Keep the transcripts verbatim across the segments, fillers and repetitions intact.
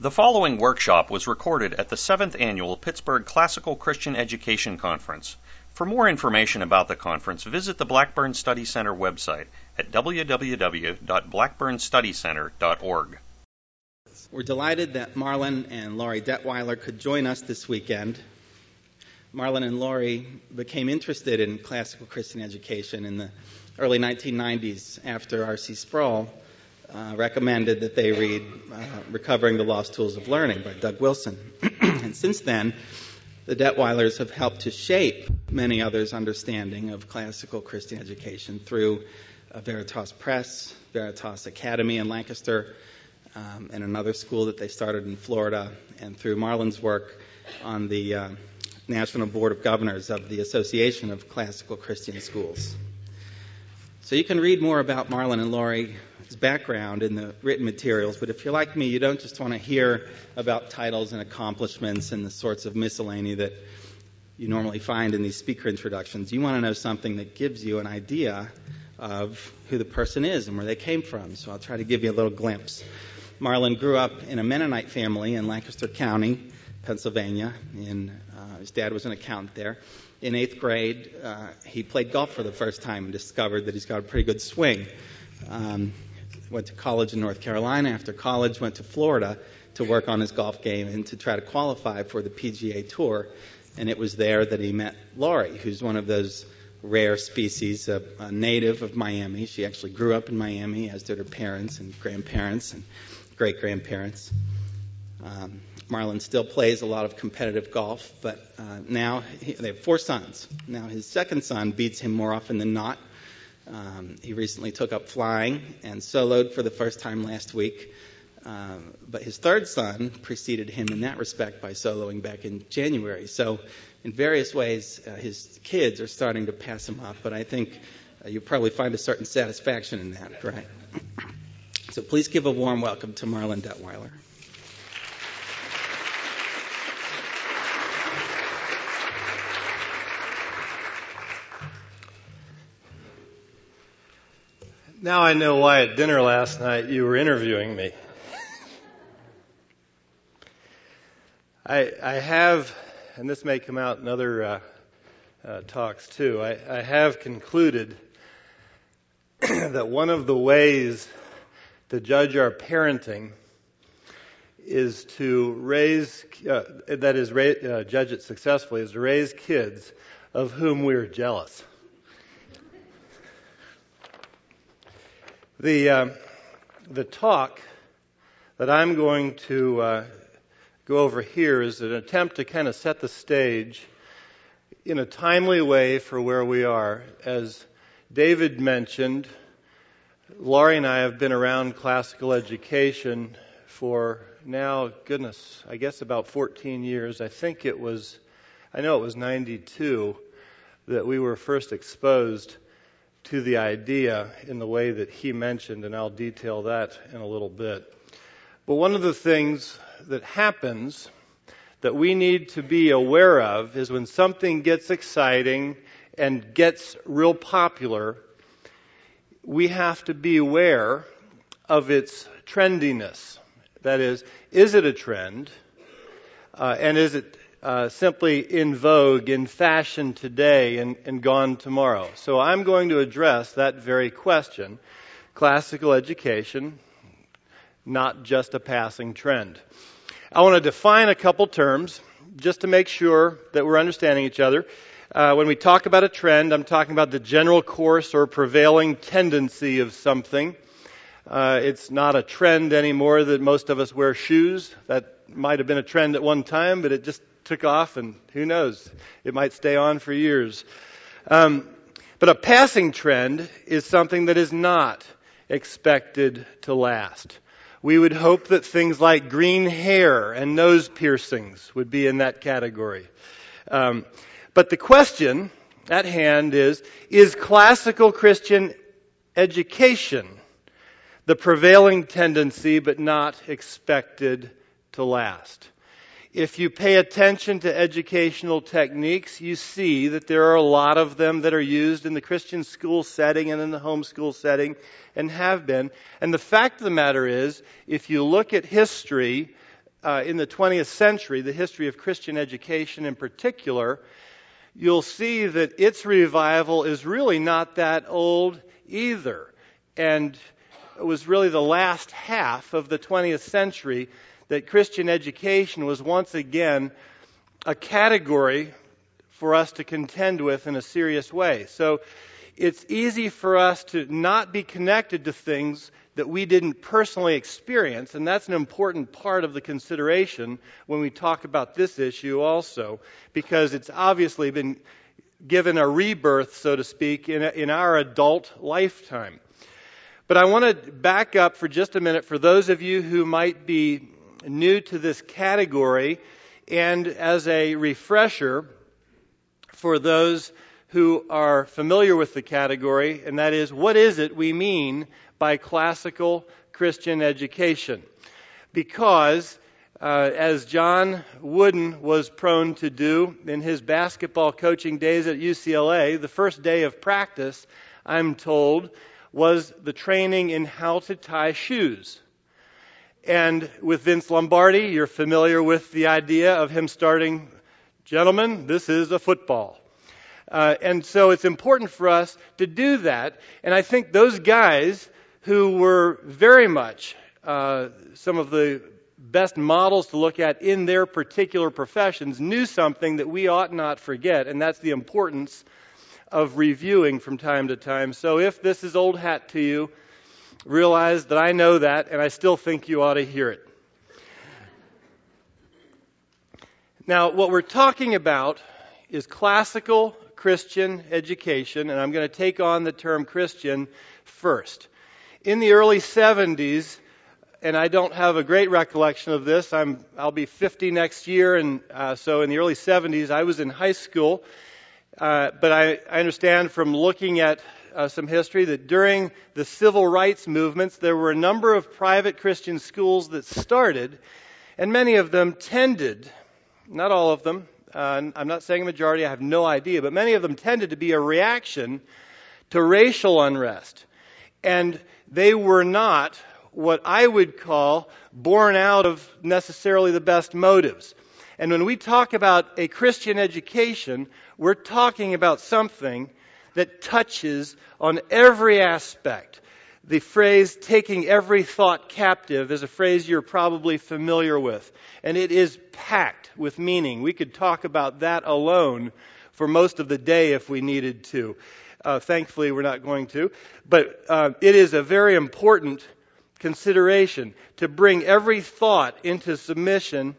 The following workshop was recorded at the seventh Annual Pittsburgh Classical Christian Education Conference. For more information about the conference, visit the Blackburn Study Center website at w w w dot blackburn study center dot org. We're delighted that Marlon and Laurie Detweiler could join us this weekend. Marlon and Laurie became interested in classical Christian education in the early nineteen nineties after R C Sproul uh, recommended that they read uh, Recovering the Lost Tools of Learning by Doug Wilson. And since then, the Detweilers have helped to shape many others' understanding of classical Christian education through uh, Veritas Press, Veritas Academy in Lancaster, um, and another school that they started in Florida, and through Marlon's work on the uh, National Board of Governors of the Association of Classical Christian Schools. So you can read more about Marlon and Laurie's background in the written materials, but if you're like me, you don't just want to hear about titles and accomplishments and the sorts of miscellany that you normally find in these speaker introductions. You want to know something that gives you an idea of who the person is and where they came from. So I'll try to give you a little glimpse. Marlon grew up in a Mennonite family in Lancaster County, Pennsylvania. In, uh, his dad was an accountant there. In eighth grade, uh, he played golf for the first time and discovered that he's got a pretty good swing. Um, went to college in North Carolina. After college, went to Florida to work on his golf game and to try to qualify for the P G A Tour. And it was there that he met Laurie, who's one of those rare species, a, a native of Miami. She actually grew up in Miami, as did her parents and grandparents and great-grandparents. Um, Marlon still plays a lot of competitive golf, but uh, now he, they have four sons. Now his second son beats him more often than not. Um, he recently took up flying and soloed for the first time last week. Um, but his third son preceded him in that respect by soloing back in January. So in various ways, uh, his kids are starting to pass him up, but I think uh, you'll probably find a certain satisfaction in that, right? So please give a warm welcome to Marlon Detweiler. Now I know why at dinner last night you were interviewing me. I, I have, and this may come out in other uh, uh, talks too, I, I have concluded that one of the ways to judge our parenting is to raise, uh, that is, ra- uh, judge it successfully, is to raise kids of whom we're jealous. The uh, the talk that I'm going to uh, go over here is an attempt to kind of set the stage in a timely way for where we are. As David mentioned, Laurie and I have been around classical education for now, goodness, I guess about fourteen years. I think it was, I know it was ninety-two that we were first exposed to the idea in the way that he mentioned, and I'll detail that in a little bit. But one of the things that happens that we need to be aware of is when something gets exciting and gets real popular, we have to be aware of its trendiness. That is, is it a trend? Uh, and is it Uh, simply in vogue, in fashion today and, and gone tomorrow? So I'm going to address that very question. Classical education, not just a passing trend. I want to define a couple terms just to make sure that we're understanding each other. Uh, when we talk about a trend, I'm talking about the general course or prevailing tendency of something. Uh, it's not a trend anymore that most of us wear shoes. That might have been a trend at one time, but it just took off, and who knows, it might stay on for years. Um, but a passing trend is something that is not expected to last. We would hope that things like green hair and nose piercings would be in that category. Um, but the question at hand is, is classical Christian education the prevailing tendency but not expected to last? If you pay attention to educational techniques, you see that there are a lot of them that are used in the Christian school setting and in the homeschool setting and have been. And the fact of the matter is, if you look at history, uh, in the twentieth century, the history of Christian education in particular, you'll see that its revival is really not that old either. And it was really the last half of the twentieth century that Christian education was once again a category for us to contend with in a serious way. So it's easy for us to not be connected to things that we didn't personally experience, and that's an important part of the consideration when we talk about this issue also, because it's obviously been given a rebirth, so to speak, in, in our adult lifetime. But I want to back up for just a minute for those of you who might be new to this category, and as a refresher for those who are familiar with the category, and that is, what is it we mean by classical Christian education? Because, uh, as John Wooden was prone to do in his basketball coaching days at U C L A, the first day of practice, I'm told, was the training in how to tie shoes. And with Vince Lombardi, you're familiar with the idea of him starting, "Gentlemen, this is a football." Uh, and so it's important for us to do that. And I think those guys who were very much uh, some of the best models to look at in their particular professions knew something that we ought not forget, and that's the importance of reviewing from time to time. So if this is old hat to you, realize that I know that, and I still think you ought to hear it. Now, what we're talking about is classical Christian education, and I'm going to take on the term Christian first. In the early seventies, and I don't have a great recollection of this, I'm, I'll be fifty next year, and uh, so in the early seventies, I was in high school, uh, but I, I understand from looking at Uh, some history that during the civil rights movements there were a number of private Christian schools that started, and many of them tended, not all of them, uh, I'm not saying a majority, I have no idea, but many of them tended to be a reaction to racial unrest. And they were not what I would call born out of necessarily the best motives. And when we talk about a Christian education, we're talking about something that touches on every aspect. The phrase, taking every thought captive, is a phrase you're probably familiar with. And it is packed with meaning. We could talk about that alone for most of the day if we needed to. Uh, thankfully, we're not going to. But uh, it is a very important consideration to bring every thought into submission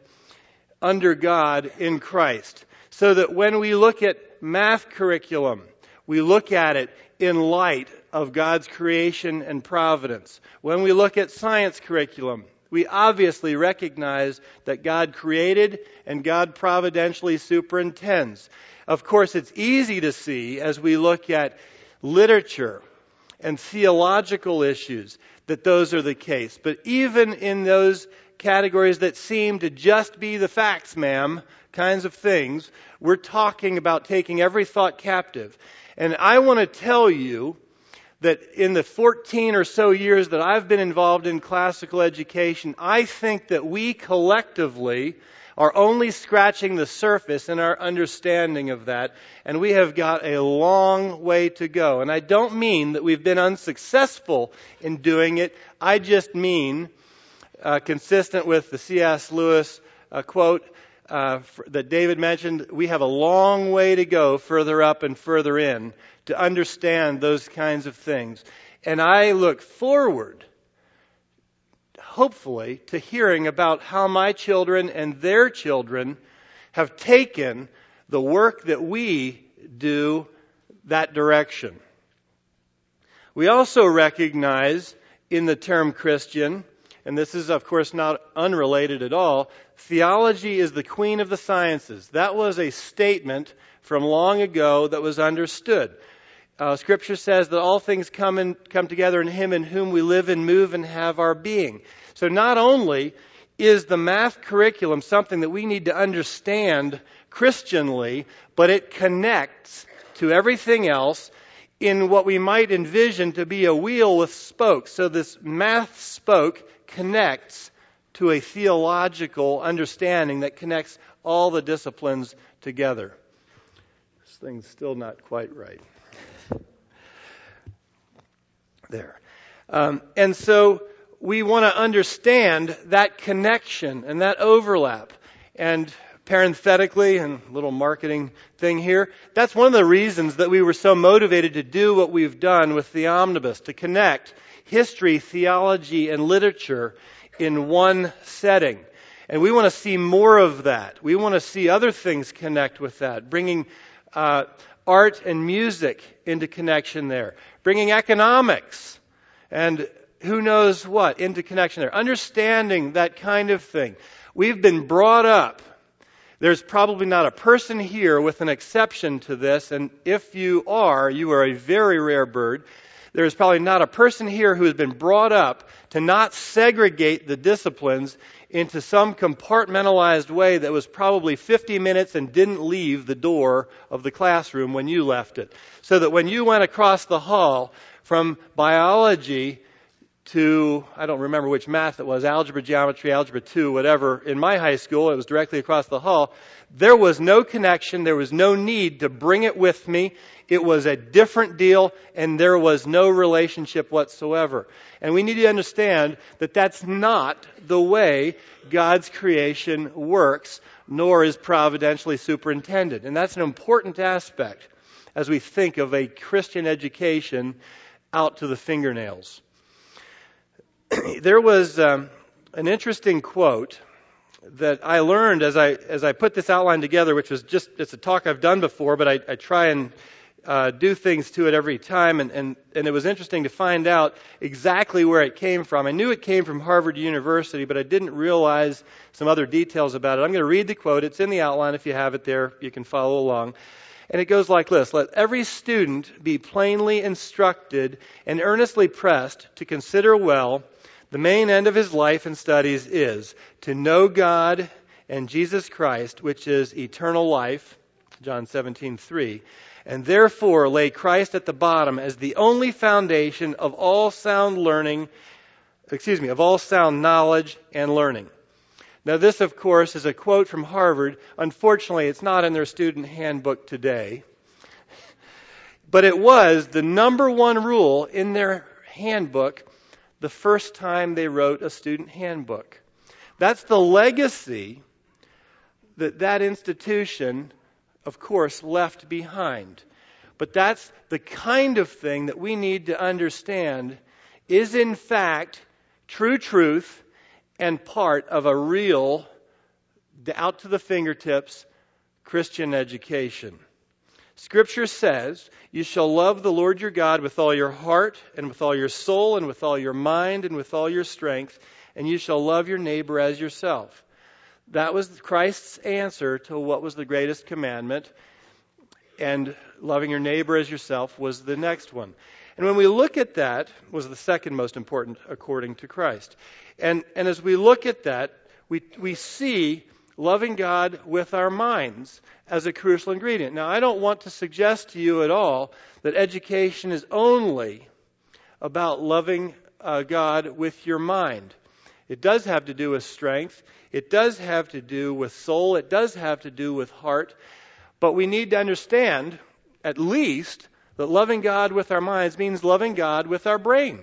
under God in Christ. So that when we look at math curriculum, we look at it in light of God's creation and providence. When we look at science curriculum, we obviously recognize that God created and God providentially superintends. Of course, it's easy to see as we look at literature and theological issues that those are the case. But even in those categories that seem to just be the facts, ma'am, kinds of things, we're talking about taking every thought captive. And I want to tell you that in the fourteen or so years that I've been involved in classical education, I think that we collectively are only scratching the surface in our understanding of that, and we have got a long way to go. And I don't mean that we've been unsuccessful in doing it. I just mean, uh, consistent with the C S Lewis uh, quote, Uh, that David mentioned, we have a long way to go further up and further in to understand those kinds of things. And I look forward, hopefully, to hearing about how my children and their children have taken the work that we do that direction. We also recognize in the term Christian, and this is, of course, not unrelated at all, theology is the queen of the sciences. That was a statement from long ago that was understood. Uh, Scripture says that all things come in, come together in Him in whom we live and move and have our being. So not only is the math curriculum something that we need to understand Christianly, but it connects to everything else in what we might envision to be a wheel with spokes. So this math spoke connects to a theological understanding that connects all the disciplines together. This thing's still not quite right. There. Um, and so we want to understand that connection and that overlap. And parenthetically, and a little marketing thing here, that's one of the reasons that we were so motivated to do what we've done with the Omnibus, to connect history, theology, and literature in one setting. And we want to see more of that. We want to see other things connect with that, bringing uh, art and music into connection there, bringing economics and who knows what into connection there, understanding that kind of thing. We've been brought up. There's probably not a person here with an exception to this, and if you are, you are a very rare bird. There's probably not a person here who has been brought up to not segregate the disciplines into some compartmentalized way that was probably fifty minutes and didn't leave the door of the classroom when you left it. So that when you went across the hall from biology to, I don't remember which math it was, algebra, geometry, algebra two, whatever. In my high school, it was directly across the hall. There was no connection. There was no need to bring it with me. It was a different deal, and there was no relationship whatsoever. And we need to understand that that's not the way God's creation works, nor is providentially superintended. And that's an important aspect as we think of a Christian education out to the fingernails. There was um, an interesting quote that I learned as I as I put this outline together, which was just, it's a talk I've done before, but I, I try and uh, do things to it every time, and, and, and it was interesting to find out exactly where it came from. I knew it came from Harvard University, but I didn't realize some other details about it. I'm going to read the quote. It's in the outline. If you have it there, you can follow along. And it goes like this: "Let every student be plainly instructed and earnestly pressed to consider well the main end of his life and studies is to know God and Jesus Christ, which is eternal life," John seventeen three, "and therefore lay Christ at the bottom as the only foundation of all sound learning, excuse me, of all sound knowledge and learning." Now this, of course, is a quote from Harvard. Unfortunately, it's not in their student handbook today. But it was the number one rule in their handbook the first time they wrote a student handbook. That's the legacy that that institution, of course, left behind. But that's the kind of thing that we need to understand is in fact true truth and part of a real, out to the fingertips, Christian education. Scripture says, "You shall love the Lord your God with all your heart and with all your soul and with all your mind and with all your strength, and you shall love your neighbor as yourself." That was Christ's answer to what was the greatest commandment, and loving your neighbor as yourself was the next one. And when we look at that, was the second most important according to Christ. And, and as we look at that, we, we see loving God with our minds as a crucial ingredient. Now, I don't want to suggest to you at all that education is only about loving uh, God with your mind. It does have to do with strength. It does have to do with soul. It does have to do with heart. But we need to understand, at least, that loving God with our minds means loving God with our brain.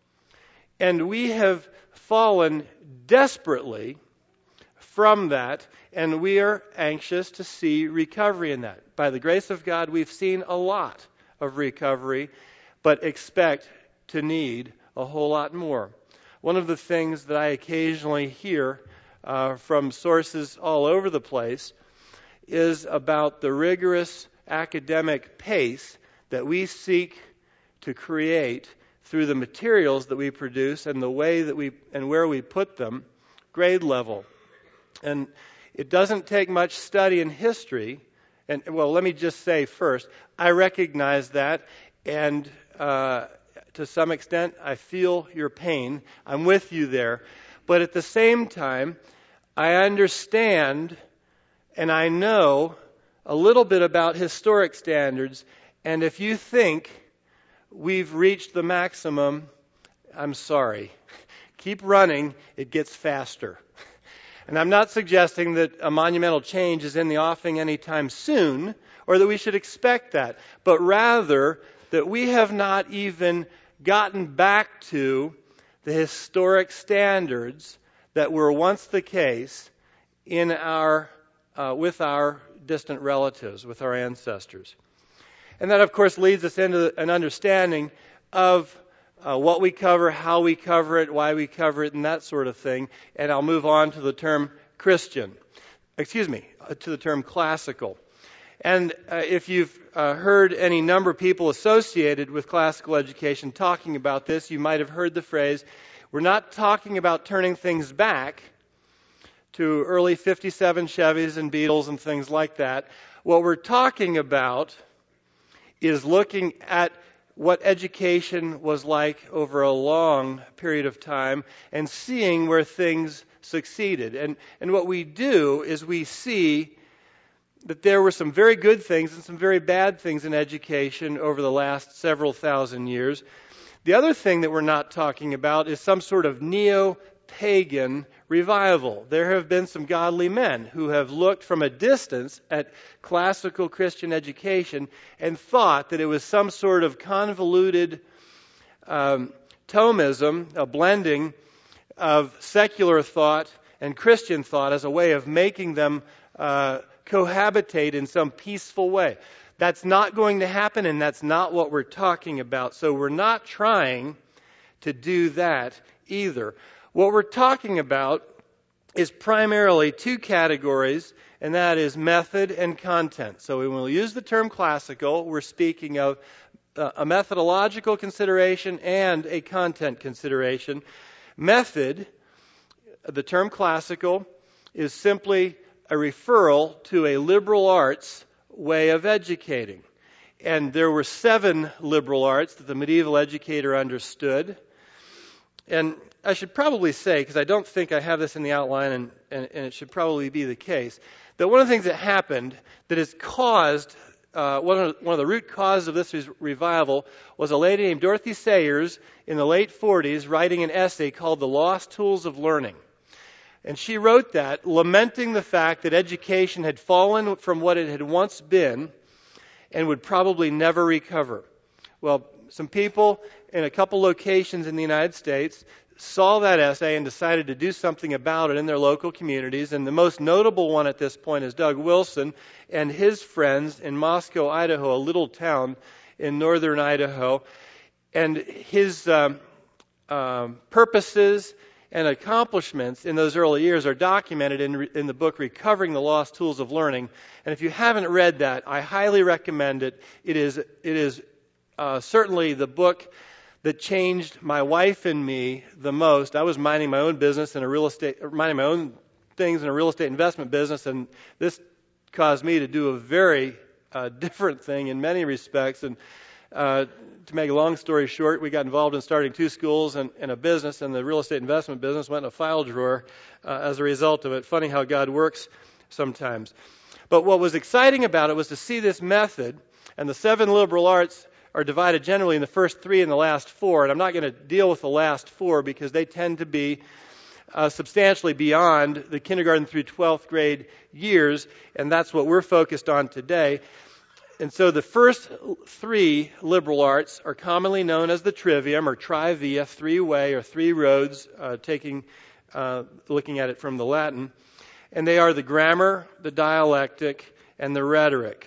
And we have fallen desperately from that, and we are anxious to see recovery in that. By the grace of God, we've seen a lot of recovery, but expect to need a whole lot more. One of the things that I occasionally hear uh, from sources all over the place is about the rigorous academic pace that we seek to create through the materials that we produce and the way that we and where we put them, grade level. And it doesn't take much study in history. And, well, let me just say first, I recognize that, and uh, to some extent, I feel your pain. I'm with you there. But at the same time, I understand and I know a little bit about historic standards. And if you think we've reached the maximum, I'm sorry. keep running, it gets faster. And I'm not suggesting that a monumental change is in the offing anytime soon, or that we should expect that, but rather that we have not even gotten back to the historic standards that were once the case in our uh, with our distant relatives, with our ancestors. And that, of course, leads us into an understanding of uh, what we cover, how we cover it, why we cover it, and that sort of thing. And I'll move on to the term Christian. Excuse me, uh, to the term classical. And uh, if you've uh, heard any number of people associated with classical education talking about this, you might have heard the phrase, we're not talking about turning things back to early fifty-seven Chevys and Beetles and things like that. What we're talking about is looking at what education was like over a long period of time and seeing where things succeeded. And, and what we do is we see that there were some very good things and some very bad things in education over the last several thousand years. The other thing that we're not talking about is some sort of neo-pagan revival. There have been some godly men who have looked from a distance at classical Christian education and thought that it was some sort of convoluted um, Thomism, a blending of secular thought and Christian thought as a way of making them uh, cohabitate in some peaceful way. That's not going to happen, and that's not what we're talking about. So we're not trying to do that either. What we're talking about is primarily two categories, and that is method and content. So when we use the term classical, we're speaking of a methodological consideration and a content consideration. Method, the term classical, is simply a referral to a liberal arts way of educating. And there were seven liberal arts that the medieval educator understood. And I should probably say, because I don't think I have this in the outline, and, and, and it should probably be the case, that one of the things that happened that has caused, uh, one, of, one of the root causes of this revival was a lady named Dorothy Sayers in the late forties writing an essay called The Lost Tools of Learning. And she wrote that, lamenting the fact that education had fallen from what it had once been and would probably never recover. Well, some people in a couple locations in the United States saw that essay and decided to do something about it in their local communities. And the most notable one at this point is Doug Wilson and his friends in Moscow, Idaho, a little town in northern Idaho. And his um, um, purposes and accomplishments in those early years are documented in, in the book Recovering the Lost Tools of Learning. And if you haven't read that, I highly recommend it. It is, it is uh, certainly the book that changed my wife and me the most. I was minding my own business and a real estate, minding my own things in a real estate investment business, and this caused me to do a very uh, different thing in many respects. And uh, to make a long story short, we got involved in starting two schools and, and a business, and the real estate investment business went in a file drawer uh, as a result of it. Funny how God works sometimes. But what was exciting about it was to see this method, and the seven liberal arts are divided generally in the first three and the last four. And I'm not going to deal with the last four because they tend to be uh, substantially beyond the kindergarten through twelfth grade years, and that's what we're focused on today. And so the first three liberal arts are commonly known as the trivium or trivia, three-way or three roads, uh, taking, uh, looking at it from the Latin. And they are the grammar, the dialectic, and the rhetoric.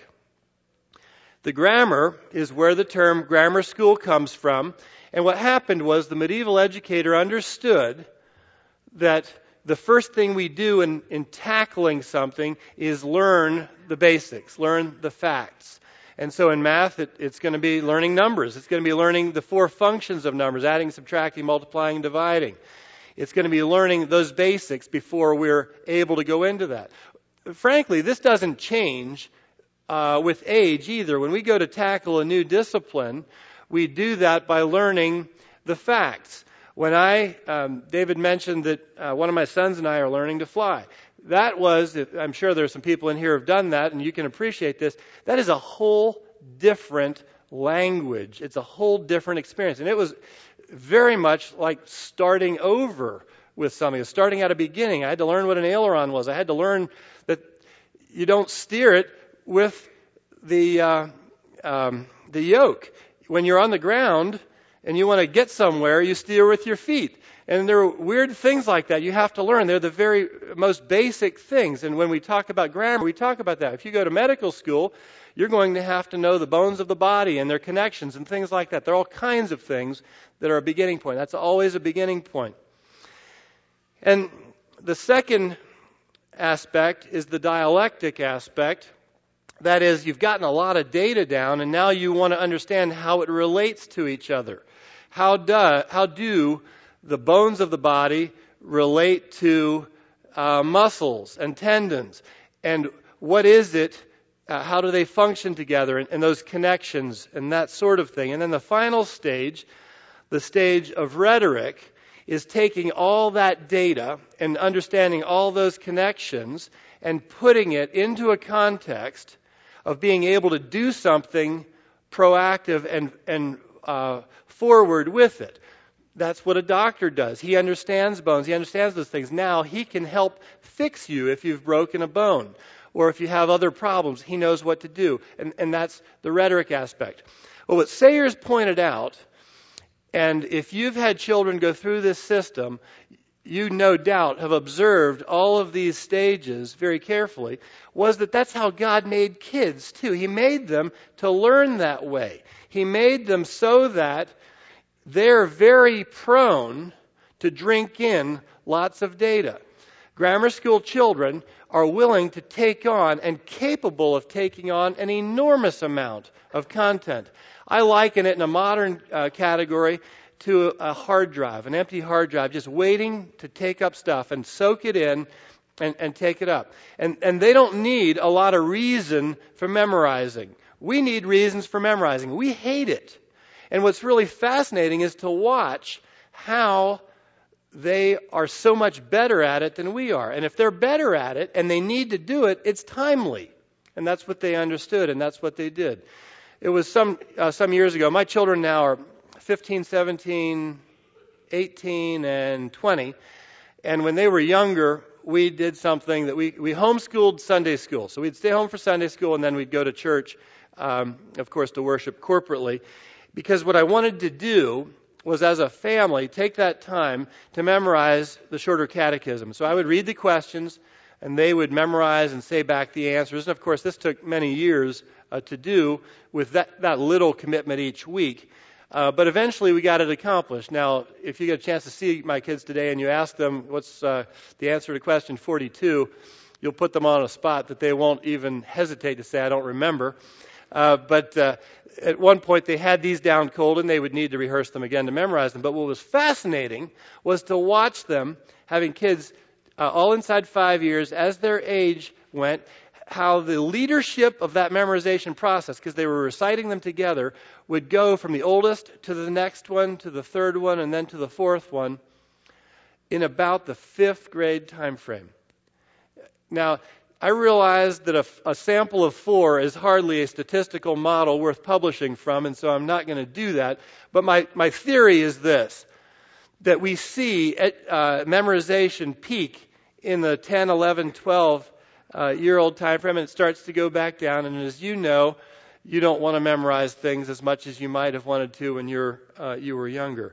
The grammar is where the term grammar school comes from. And what happened was the medieval educator understood that the first thing we do in, in tackling something is learn the basics, learn the facts. And so in math, it, it's going to be learning numbers. It's going to be learning the four functions of numbers, adding, subtracting, multiplying, and dividing. It's going to be learning those basics before we're able to go into that. Frankly, this doesn't change uh, with age either. When we go to tackle a new discipline, we do that by learning the facts. When I, um, David mentioned that uh, one of my sons and I are learning to fly. That was, I'm sure there's some people in here who have done that, and you can appreciate this. That is a whole different language. It's a whole different experience. And it was very much like starting over with something. Starting at a beginning. I had to learn what an aileron was. I had to learn that you don't steer it with the uh, um, the yoke. When you're on the ground and you want to get somewhere, you steer with your feet. And there are weird things like that you have to learn. They're the very most basic things. And when we talk about grammar, we talk about that. If you go to medical school, you're going to have to know the bones of the body and their connections and things like that. There are all kinds of things that are a beginning point. That's always a beginning point. And the second aspect is the dialectic aspect. That is, you've gotten a lot of data down, and now you want to understand how it relates to each other. How do, how do the bones of the body relate to uh, muscles and tendons? And what is it? Uh, how do they function together? And, and those connections and that sort of thing. And then the final stage, the stage of rhetoric, is taking all that data and understanding all those connections and putting it into a context of being able to do something proactive and, and uh, forward with it. That's what a doctor does. He understands bones. He understands those things. Now he can help fix you if you've broken a bone or if you have other problems. He knows what to do. And, and that's the rhetoric aspect. Well, what Sayers pointed out, and if you've had children go through this system, you no doubt have observed all of these stages very carefully, was that that's how God made kids too. He made them to learn that way. He made them so that they're very prone to drink in lots of data. Grammar school children are willing to take on and capable of taking on an enormous amount of content. I liken it in a modern uh, category to a hard drive, an empty hard drive, just waiting to take up stuff and soak it in and, and take it up. And, and they don't need a lot of reason for memorizing. We need reasons for memorizing. We hate it. And what's really fascinating is to watch how they are so much better at it than we are. And if they're better at it and they need to do it, it's timely. And that's what they understood, and that's what they did. It was some uh, some years ago. My children now are fifteen, seventeen, eighteen, and twenty. And when they were younger, we did something that we, we homeschooled Sunday school. So we'd stay home for Sunday school, and then we'd go to church, um, of course, to worship corporately. Because what I wanted to do was, as a family, take that time to memorize the shorter catechism. So I would read the questions, and they would memorize and say back the answers. And, of course, this took many years uh, to do with that, that little commitment each week. Uh, but eventually we got it accomplished. Now, if you get a chance to see my kids today and you ask them what's uh, the answer to question forty-two, you'll put them on a spot that they won't even hesitate to say, I don't remember. Uh, but uh, at one point they had these down cold and they would need to rehearse them again to memorize them. But what was fascinating was to watch them, having kids uh, all inside five years, as their age went, how the leadership of that memorization process, because they were reciting them together, would go from the oldest to the next one, to the third one, and then to the fourth one in about the fifth grade time frame. Now, I realize that a, a sample of four is hardly a statistical model worth publishing from, and so I'm not going to do that. But my, my theory is this, that we see at, uh, memorization peak in the ten, eleven, twelve uh, year old time frame, and it starts to go back down. And as you know, you don't want to memorize things as much as you might have wanted to when you're, uh, you were younger.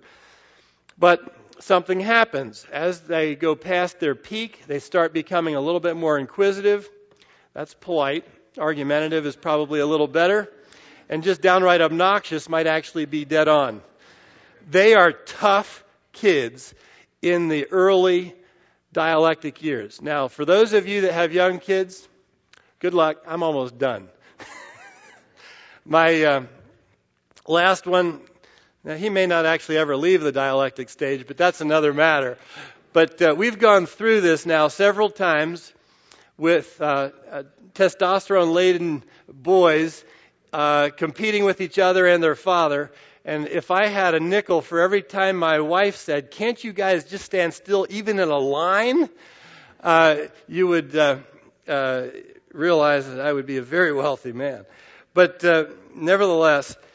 But something happens. As they go past their peak, they start becoming a little bit more inquisitive. That's polite. Argumentative is probably a little better. And just downright obnoxious might actually be dead on. They are tough kids in the early dialectic years. Now, for those of you that have young kids, good luck. I'm almost done. My uh, last one, now he may not actually ever leave the dialectic stage, but that's another matter. But uh, we've gone through this now several times with uh, uh, testosterone-laden boys uh, competing with each other and their father. And if I had a nickel for every time my wife said, can't you guys just stand still even in a line, uh, you would uh, uh, realize that I would be a very wealthy man. But uh, nevertheless,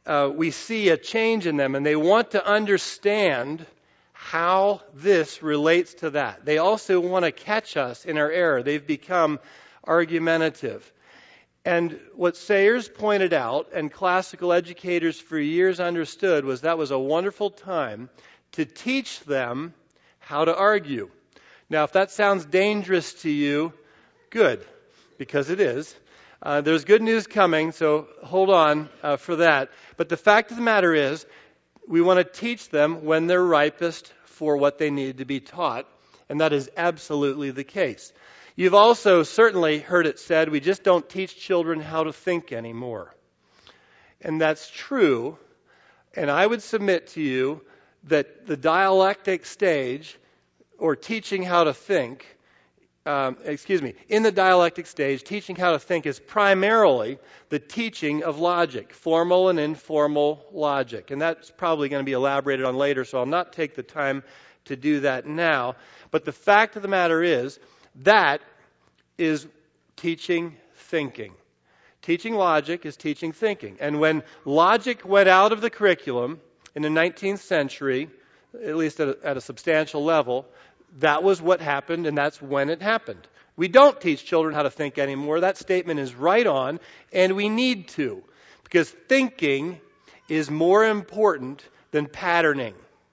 uh, we see a change in them, and they want to understand how this relates to that. They also want to catch us in our error. They've become argumentative. And what Sayers pointed out, and classical educators for years understood, was that was a wonderful time to teach them how to argue. Now, if that sounds dangerous to you, good, because it is. Uh, there's good news coming, so hold on uh, for that. But the fact of the matter is, we want to teach them when they're ripest for what they need to be taught, and that is absolutely the case. You've also certainly heard it said, we just don't teach children how to think anymore. And that's true, and I would submit to you that the dialectic stage, or teaching how to think, um, excuse me, in the dialectic stage, teaching how to think is primarily the teaching of logic, formal and informal logic. And that's probably going to be elaborated on later, so I'll not take the time to do that now. But the fact of the matter is, that is teaching thinking. Teaching logic is teaching thinking. And when logic went out of the curriculum in the nineteenth century, at least at a, at a substantial level, that was what happened, and that's when it happened. We don't teach children how to think anymore. That statement is right on, and we need to, because thinking is more important than patterning.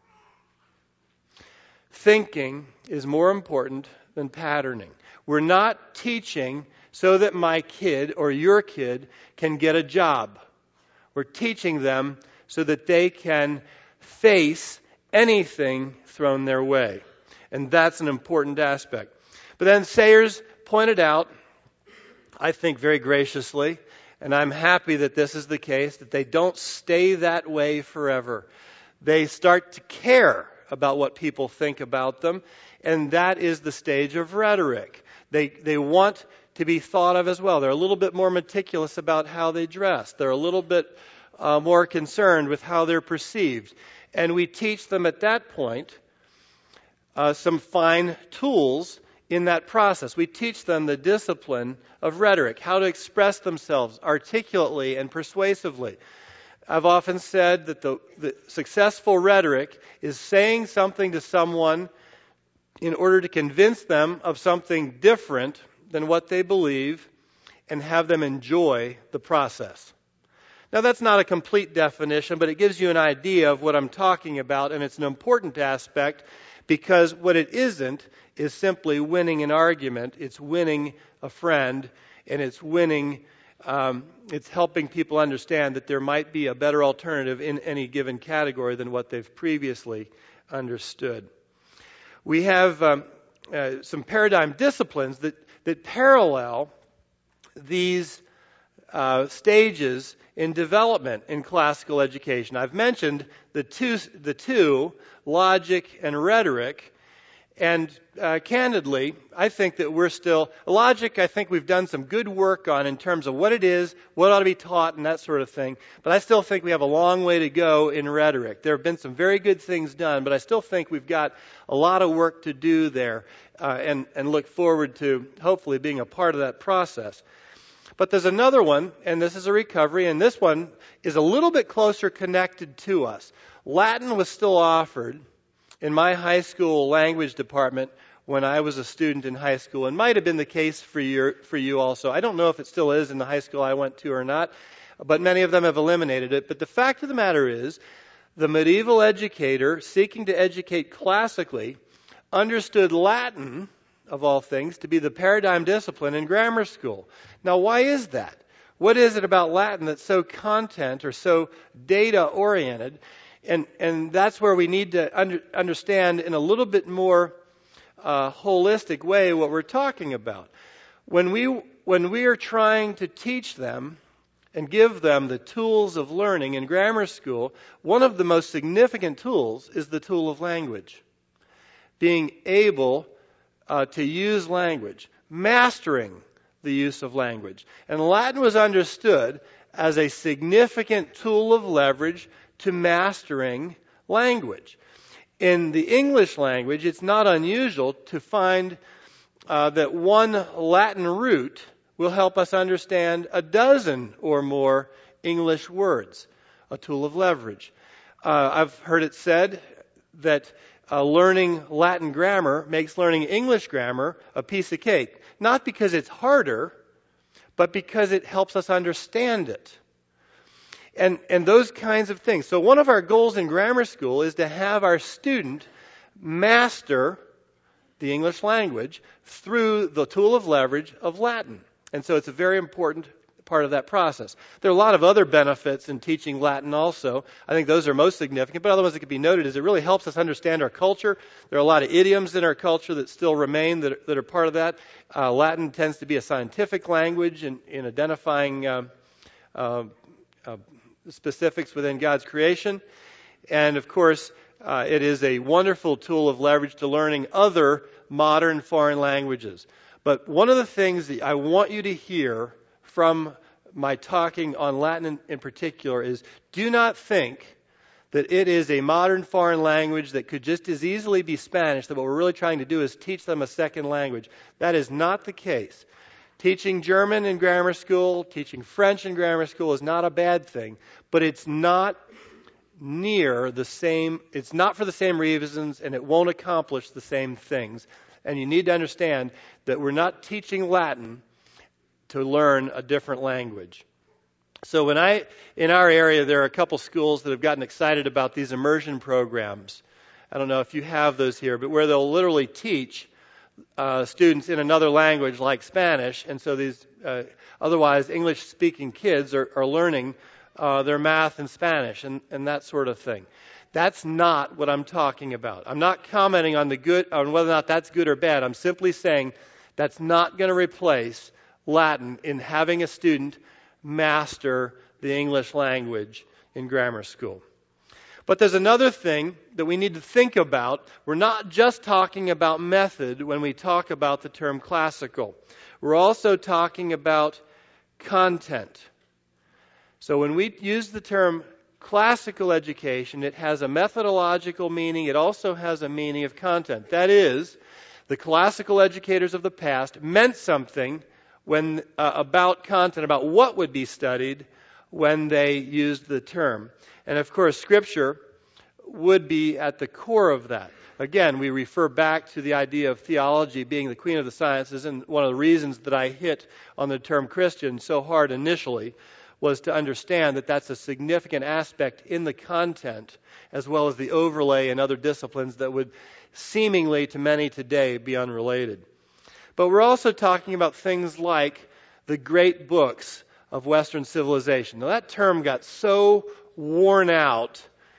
Thinking is more important than patterning. We're not teaching so that my kid or your kid can get a job. We're teaching them so that they can face anything thrown their way. And that's an important aspect. But then Sayers pointed out, I think very graciously, and I'm happy that this is the case, that they don't stay that way forever. They start to care about what people think about them, and that is the stage of rhetoric. They they want to be thought of as well. They're a little bit more meticulous about how they dress. They're a little bit uh, more concerned with how they're perceived. And we teach them at that point uh, some fine tools in that process. We teach them the discipline of rhetoric, how to express themselves articulately and persuasively. I've often said that the, the successful rhetoric is saying something to someone in order to convince them of something different than what they believe and have them enjoy the process. Now, that's not a complete definition, but it gives you an idea of what I'm talking about, and it's an important aspect because what it isn't is simply winning an argument. It's winning a friend, and it's winning, um, it's helping people understand that there might be a better alternative in any given category than what they've previously understood. We have um, uh, some paradigm disciplines that, that parallel these uh, stages in development in classical education. I've mentioned the two, the two, logic and rhetoric, and uh, candidly, I think that we're still, logic I think we've done some good work on in terms of what it is, what ought to be taught, and that sort of thing, but I still think we have a long way to go in rhetoric. There have been some very good things done, but I still think we've got a lot of work to do there, uh, and, and look forward to hopefully being a part of that process. But there's another one, and this is a recovery, and this one is a little bit closer connected to us. Latin was still offered in my high school language department when I was a student in high school, and might have been the case for you, for you also. I don't know if it still is in the high school I went to or not, but many of them have eliminated it. But the fact of the matter is, the medieval educator seeking to educate classically understood Latin, of all things, to be the paradigm discipline in grammar school. Now, why is that? What is it about Latin that's so content or so data-oriented? And and that's where we need to under, understand in a little bit more uh, holistic way what we're talking about. When we when we are trying to teach them and give them the tools of learning in grammar school, one of the most significant tools is the tool of language. Being able uh, to use language, mastering the use of language. And Latin was understood as a significant tool of leverage to mastering language. In the English language, it's not unusual to find uh, that one Latin root will help us understand a dozen or more English words. a tool of leverage. Uh, I've heard it said that uh, learning Latin grammar makes learning English grammar a piece of cake. Not because it's harder, but because it helps us understand it. And, and those kinds of things. So one of our goals in grammar school is to have our student master the English language through the tool of leverage of Latin. And so it's a very important part of that process. There are a lot of other benefits in teaching Latin also. I think those are most significant, but other ones that could be noted is it really helps us understand our culture. There are a lot of idioms in our culture that still remain that are, that are part of that. Uh, Latin tends to be a scientific language in, in identifying uh, uh, uh, specifics within God's creation. And of course, uh, it is a wonderful tool of leverage to learning other modern foreign languages. But one of the things that I want you to hear from my talking on Latin in, in particular is, do not think that it is a modern foreign language that could just as easily be Spanish, that what we're really trying to do is teach them a second language. That is not the case. Teaching German in grammar school, teaching French in grammar school is not a bad thing, but it's not near the same, it's not for the same reasons, and it won't accomplish the same things. And you need to understand that we're not teaching Latin to learn a different language. So when I, in our area, there are a couple schools that have gotten excited about these immersion programs. I don't know if you have those here, but where they'll literally teach uh, students in another language like Spanish, and so these uh, otherwise English-speaking kids are, are learning uh, their math in Spanish and, and that sort of thing. That's not what I'm talking about. I'm not commenting on the good, on whether or not that's good or bad. I'm simply saying that's not going to replace Latin in having a student master the English language in grammar school. But there's another thing that we need to think about. We're not just talking about method when we talk about the term classical. We're also talking about content. So when we use the term classical education, it has a methodological meaning. It also has a meaning of content. That is, the classical educators of the past meant something when uh, about content, about what would be studied when they used the term. And of course, Scripture would be at the core of that. Again, we refer back to the idea of theology being the queen of the sciences, and one of the reasons that I hit on the term Christian so hard initially was to understand that that's a significant aspect in the content, as well as the overlay in other disciplines that would seemingly to many today be unrelated. But we're also talking about things like the great books of Western civilization. Now, that term got so worn out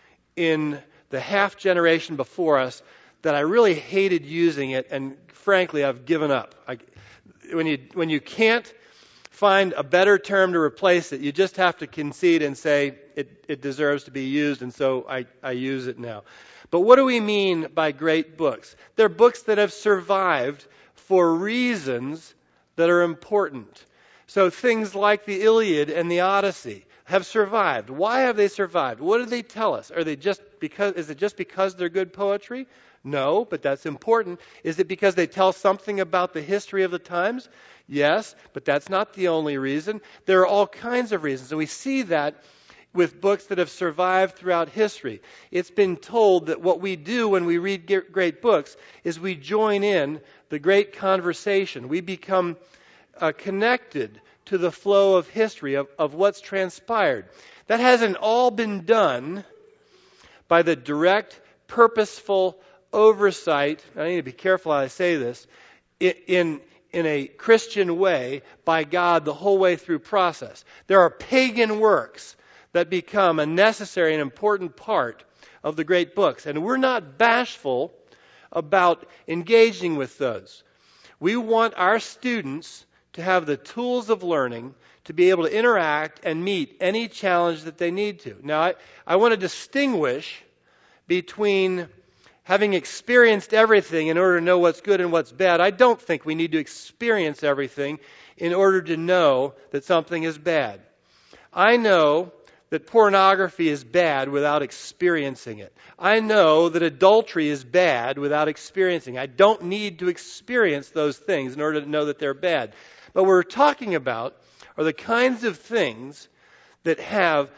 in the half generation before us that I really hated using it, and frankly, I've given up. I, when you when you can't find a better term to replace it, you just have to concede and say it, it deserves to be used, and so I, I use it now. But what do we mean by great books? They're books that have survived for reasons that are important. So things like the Iliad and the Odyssey have survived. Why have they survived? What do they tell us? Are they just because, is it just because they're good poetry? No, but that's important. Is it because they tell something about the history of the times? Yes, but that's not the only reason. There are all kinds of reasons, and we see that with books that have survived throughout history. It's been told that what we do when we read great books is we join in the great conversation. We become uh, connected to the flow of history, of, of what's transpired. That hasn't all been done by the direct, purposeful oversight, I need to be careful how I say this, in, in a Christian way by God the whole way through process. There are pagan works that become a necessary and important part of the great books. And we're not bashful about engaging with those. We want our students to have the tools of learning to be able to interact and meet any challenge that they need to. Now, I, I want to distinguish between having experienced everything in order to know what's good and what's bad. I don't think we need to experience everything in order to know that something is bad. I know that pornography is bad without experiencing it. I know that adultery is bad without experiencing it. I don't need to experience those things in order to know that they're bad. But what we're talking about are the kinds of things that have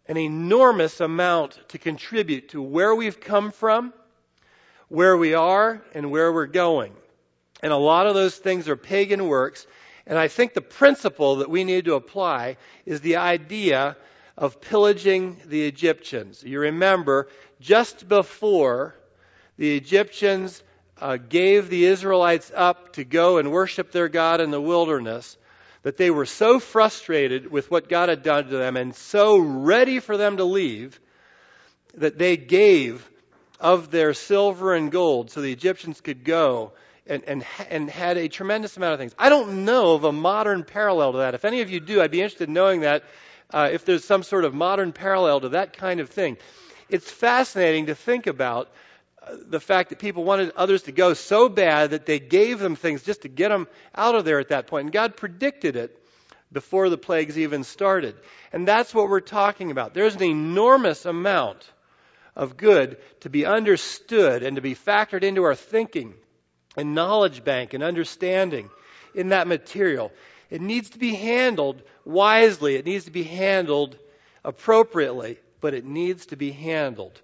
an enormous amount to contribute to where we've come from, where we are, and where we're going. And a lot of those things are pagan works. And I think the principle that we need to apply is the idea of pillaging the Egyptians. You remember, just before the Egyptians uh, gave the Israelites up to go and worship their God in the wilderness, that they were so frustrated with what God had done to them and so ready for them to leave that they gave of their silver and gold so the Egyptians could go and, and, and had a tremendous amount of things. I don't know of a modern parallel to that. If any of you do, I'd be interested in knowing that, uh, if there's some sort of modern parallel to that kind of thing. It's fascinating to think about the fact that people wanted others to go so bad that they gave them things just to get them out of there at that point. And God predicted it before the plagues even started. And that's what we're talking about. There's an enormous amount of good to be understood and to be factored into our thinking and knowledge bank and understanding in that material. It needs to be handled wisely. It needs to be handled appropriately, but it needs to be handled.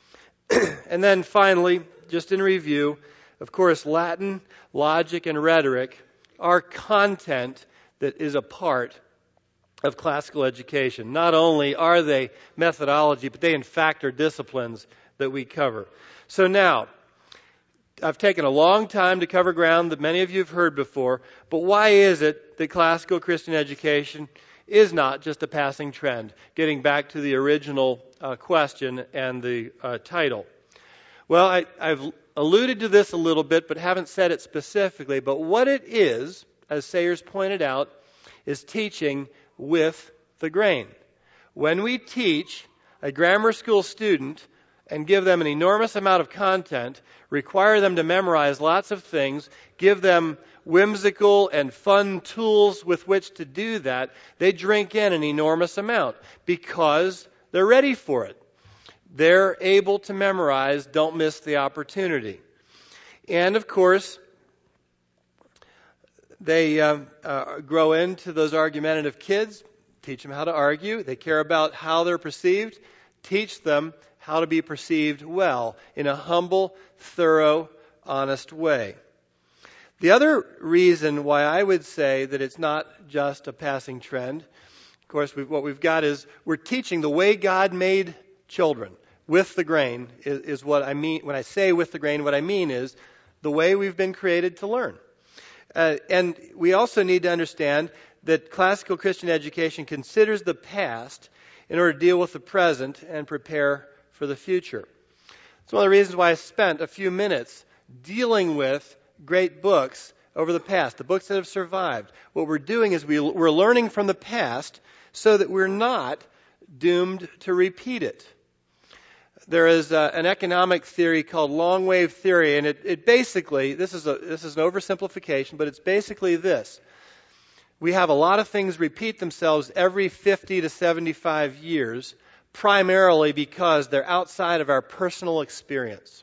And then finally, just in review, of course, Latin, logic, and rhetoric are content that is a part of classical education. Not only are they methodology, but they in fact are disciplines that we cover. So now, I've taken a long time to cover ground that many of you have heard before, but why is it that classical Christian education is not just a passing trend? Getting back to the original uh, question and the uh, title. Well, I, I've alluded to this a little bit, but haven't said it specifically. But what it is, as Sayers pointed out, is teaching with the grain. When we teach a grammar school student and give them an enormous amount of content, require them to memorize lots of things, give them whimsical and fun tools with which to do that, they drink in an enormous amount because they're ready for it. They're able to memorize, don't miss the opportunity. And of course, they uh, uh, grow into those argumentative kids, teach them how to argue. They care about how they're perceived, teach them how to be perceived well in a humble, thorough, honest way. The other reason why I would say that it's not just a passing trend, of course, we've, what we've got is we're teaching the way God made children. With the grain is, is what I mean. When I say with the grain, what I mean is the way we've been created to learn. Uh, and we also need to understand that classical Christian education considers the past in order to deal with the present and prepare for the future. It's one of the reasons why I spent a few minutes dealing with great books over the past, the books that have survived. What we're doing is we, we're learning from the past so that we're not doomed to repeat it. There is uh, an economic theory called long wave theory, and it, it basically, this is a this is an oversimplification, but it's basically this. We have a lot of things repeat themselves every fifty to seventy-five years, primarily because they're outside of our personal experience.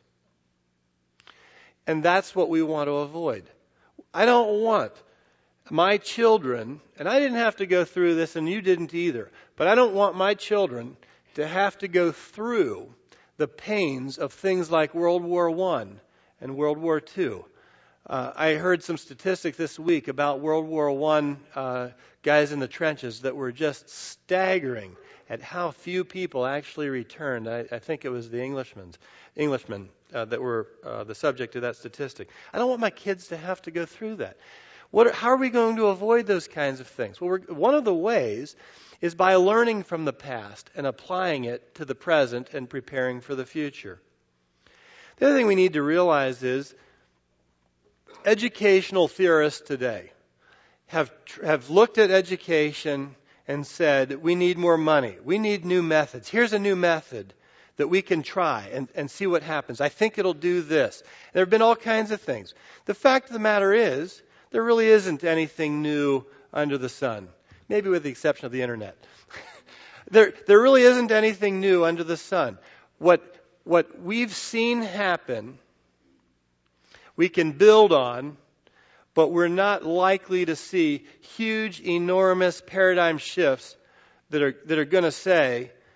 And that's what we want to avoid. I don't want my children, and I didn't have to go through this, and you didn't either, but I don't want my children to have to go through the pains of things like World War One and World War Two. Uh, I heard some statistics this week about World War One uh, guys in the trenches that were just staggering at how few people actually returned. I, I think it was the Englishmen, Englishmen uh, that were uh, the subject of that statistic. I don't want my kids to have to go through that. What are, how are we going to avoid those kinds of things? Well, we're, one of the ways is by learning from the past and applying it to the present and preparing for the future. The other thing we need to realize is educational theorists today have have looked at education and said, we need more money. We need new methods. Here's a new method that we can try and, and see what happens. I think it'll do this. There have been all kinds of things. The fact of the matter is, there really isn't anything new under the sun. Maybe with the exception of the internet. there, there really isn't anything new under the sun. What, what we've seen happen, we can build on, but we're not likely to see huge, enormous paradigm shifts that are, that are going to say,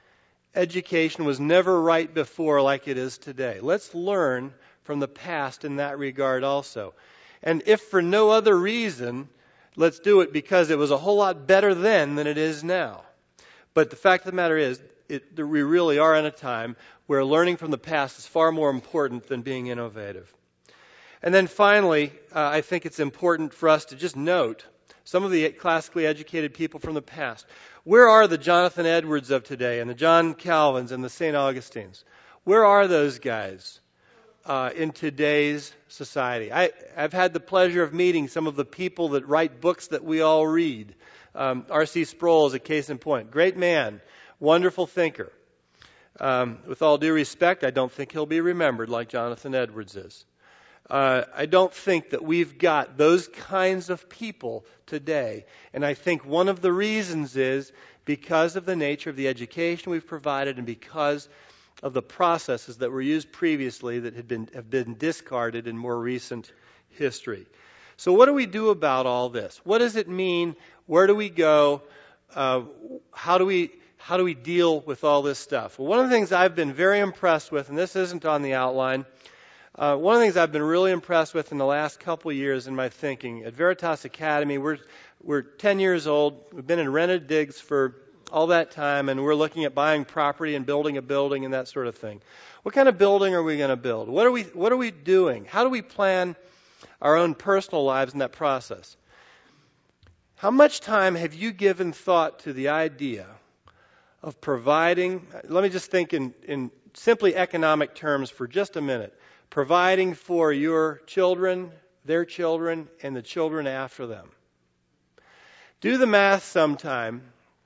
education was never right before like it is today. Let's learn from the past in that regard also. And if for no other reason, let's do it because it was a whole lot better then than it is now. But the fact of the matter is, it, we really are in a time where learning from the past is far more important than being innovative. And then finally, uh, I think it's important for us to just note some of the classically educated people from the past. Where are the Jonathan Edwards of today and the John Calvins and the Saint Augustines? Where are those guys uh, in today's society? I, I've had the pleasure of meeting some of the people that write books that we all read. Um, R C Sproul is a case in point. Great man, wonderful thinker. Um, with all due respect, I don't think he'll be remembered like Jonathan Edwards is. Uh, I don't think that we've got those kinds of people today. And I think one of the reasons is because of the nature of the education we've provided and because of the processes that were used previously that had been, have been discarded in more recent history. So what do we do about all this? What does it mean? Where do we go? Uh, how do we how do we deal with all this stuff? Well, one of the things I've been very impressed with, and this isn't on the outline, Uh, one of the things I've been really impressed with in the last couple of years in my thinking, at Veritas Academy, we're we're ten years old. We've been in rented digs for all that time, and we're looking at buying property and building a building and that sort of thing. What kind of building are we going to build? What are we What are we doing? How do we plan our own personal lives in that process? How much time have you given thought to the idea of providing? Let me just think in, in simply economic terms for just a minute. Providing for your children, their children, and the children after them. Do the math sometime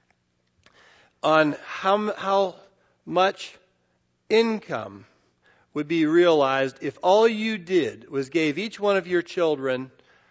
on how, how much income would be realized if all you did was gave each one of your children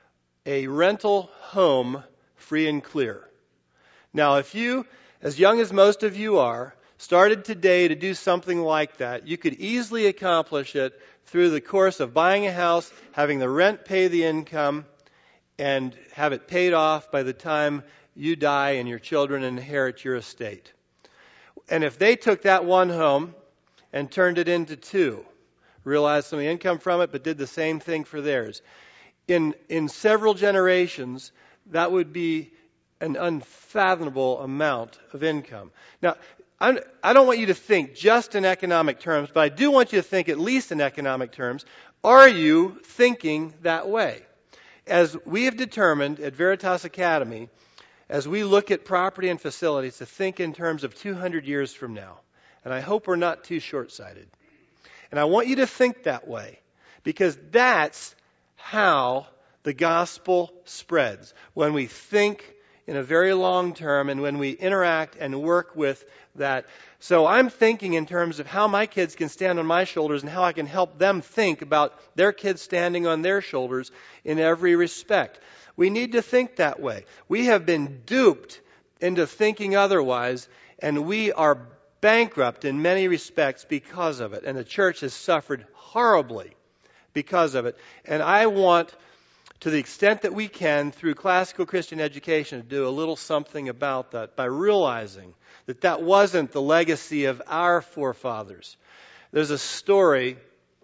a rental home free and clear. Now, if you, as young as most of you are, started today to do something like that, you could easily accomplish it through the course of buying a house, having the rent pay the income, and have it paid off by the time you die and your children inherit your estate. And if they took that one home and turned it into two, realized some of the income from it, but did the same thing for theirs, in in several generations, that would be an unfathomable amount of income. Now, I'm, I don't want you to think just in economic terms, but I do want you to think at least in economic terms. Are you thinking that way? As we have determined at Veritas Academy, as we look at property and facilities, to think in terms of two hundred years from now. And I hope we're not too short-sighted. And I want you to think that way, because that's how the gospel spreads. When we think in a very long term and when we interact and work with that. So I'm thinking in terms of how my kids can stand on my shoulders and how I can help them think about their kids standing on their shoulders in every respect. We need to think that way. We have been duped into thinking otherwise, and we are bankrupt in many respects because of it. And the church has suffered horribly because of it. And I want, to the extent that we can, through classical Christian education, to do a little something about that by realizing that that wasn't the legacy of our forefathers. There's a story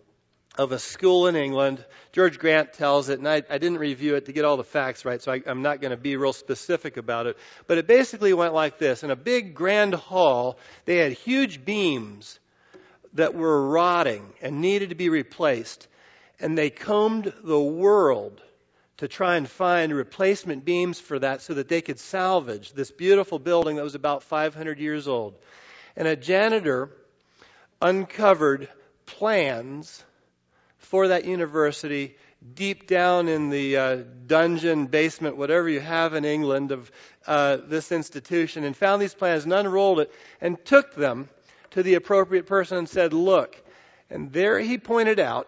of a school in England. George Grant tells it, and I, I didn't review it to get all the facts right, so I, I'm not going to be real specific about it. But it basically went like this. In a big grand hall, they had huge beams that were rotting and needed to be replaced. And they combed the world to try and find replacement beams for that so that they could salvage this beautiful building that was about five hundred years old. And a janitor uncovered plans for that university deep down in the uh, dungeon, basement, whatever you have in England of uh, this institution, and found these plans and unrolled it and took them to the appropriate person and said, look. And there he pointed out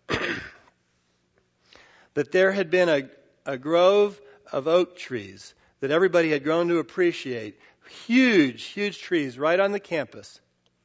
that there had been a, a grove of oak trees that everybody had grown to appreciate. Huge, huge trees right on the campus.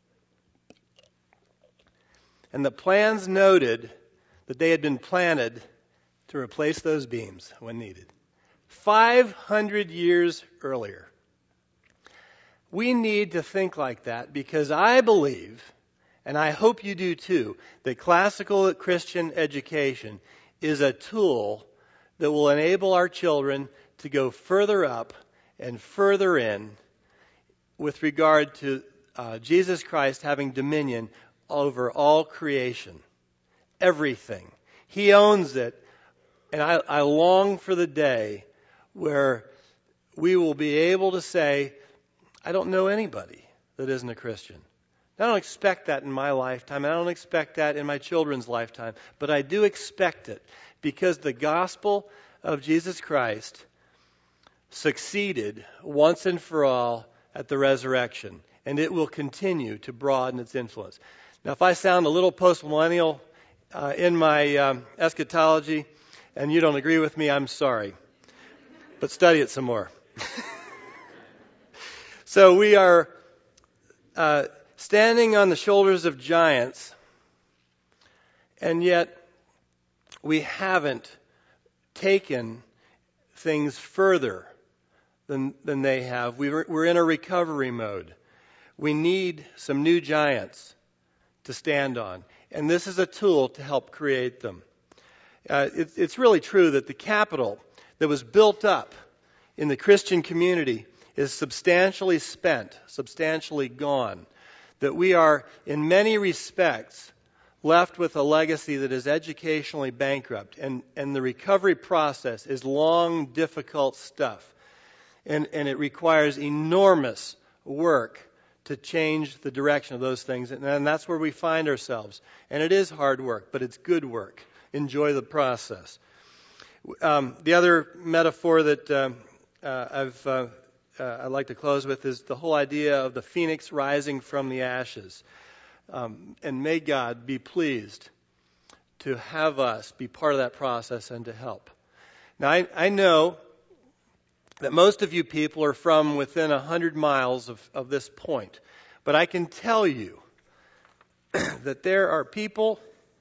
And the plans noted that they had been planted to replace those beams when needed. five hundred years earlier. We need to think like that because I believe, and I hope you do too, that classical Christian education is a tool that will enable our children to go further up and further in with regard to uh, Jesus Christ having dominion over all creation. Everything. He owns it. And I, I long for the day where we will be able to say, I don't know anybody that isn't a Christian. I don't expect that in my lifetime. I don't expect that in my children's lifetime. But I do expect it because the gospel of Jesus Christ succeeded once and for all at the resurrection. And it will continue to broaden its influence. Now, if I sound a little post-millennial uh, in my um, eschatology and you don't agree with me, I'm sorry. But study it some more. So we are uh, standing on the shoulders of giants, and yet we haven't taken things further than than they have. We were, we're in a recovery mode. We need some new giants to stand on, and this is a tool to help create them. Uh, it, it's really true that the capital that was built up in the Christian community is substantially spent, substantially gone. That we are, in many respects, left with a legacy that is educationally bankrupt. And, and the recovery process is long, difficult stuff. And, and it requires enormous work to change the direction of those things. And, and that's where we find ourselves. And it is hard work, but it's good work. Enjoy the process. Um, the other metaphor that uh, uh, I've... Uh, Uh, I'd like to close with is the whole idea of the phoenix rising from the ashes. Um, and may God be pleased to have us be part of that process and to help. Now, I, I know that most of you people are from within a hundred miles of, of this point. But I can tell you that there are people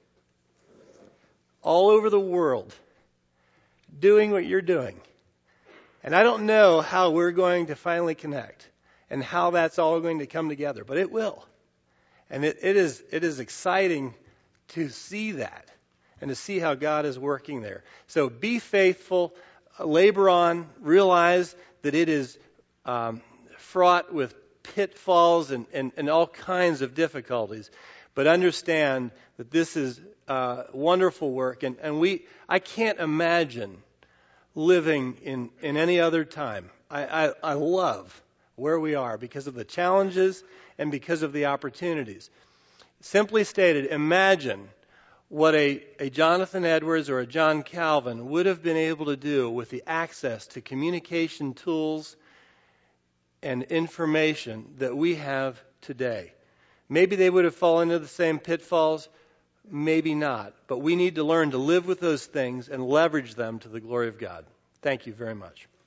all over the world doing what you're doing. And I don't know how we're going to finally connect and how that's all going to come together, but it will. And it, it is it is exciting to see that and to see how God is working there. So be faithful, labor on, realize that it is um, fraught with pitfalls and, and, and all kinds of difficulties, but understand that this is uh, wonderful work. And, and we I can't imagine living in, in any other time. I, I, I love where we are because of the challenges and because of the opportunities. Simply stated, imagine what a, a Jonathan Edwards or a John Calvin would have been able to do with the access to communication tools and information that we have today. Maybe they would have fallen into the same pitfalls, maybe not. But we need to learn to live with those things and leverage them to the glory of God. Thank you very much.